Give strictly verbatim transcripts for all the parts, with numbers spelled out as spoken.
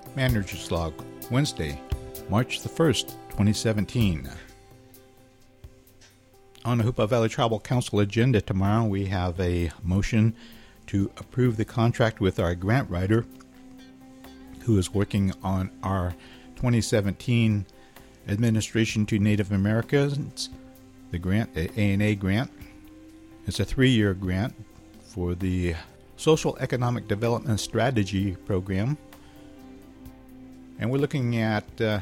Manager's Log, Wednesday, March the first, twenty seventeen. On the Hoopa Valley Tribal Council agenda tomorrow, we have a motion to approve the contract with our grant writer who is working on our twenty seventeen Administration to Native Americans, the grant, the A N A grant. It's a three-year grant for the Social Economic Development Strategy Program. And we're looking at uh,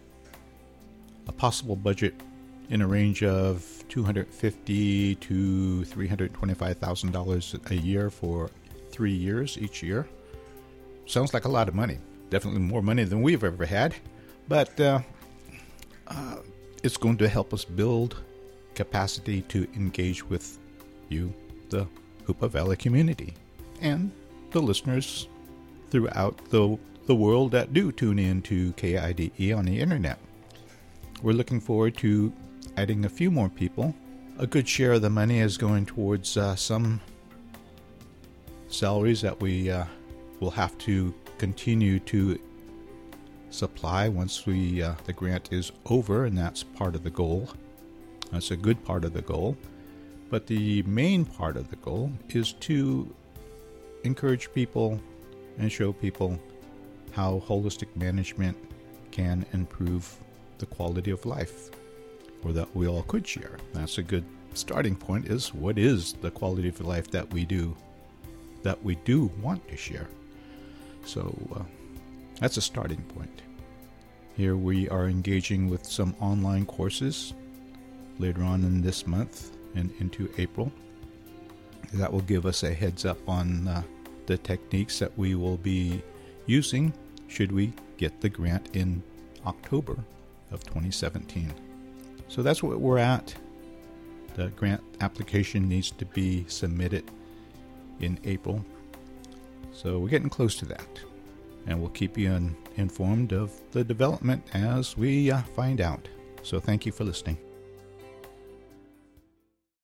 a possible budget in a range of two hundred fifty thousand dollars to three hundred twenty-five thousand dollars a year for three years each year. Sounds like a lot of money. Definitely more money than we've ever had. But uh, uh, it's going to help us build capacity to engage with you, the Hoopa Valley community, and the listeners throughout the, the world that do tune in to K I D E on the internet. We're looking forward to adding a few more people. A good share of the money is going towards uh, some salaries that we uh, will have to continue to supply once we uh, the grant is over, and that's part of the goal. That's a good part of the goal. But the main part of the goal is to encourage people and show people how holistic management can improve the quality of life, or that we all could share. That's a good starting point, is what is the quality of life that we do, that we do want to share. So uh, that's a starting point. Here we are engaging with some online courses later on in this month and into April. That will give us a heads up on uh, the techniques that we will be using should we get the grant in October of twenty seventeen. So that's what we're at. The grant application needs to be submitted in April. So we're getting close to that. And we'll keep you in, informed of the development as we uh, find out. So thank you for listening.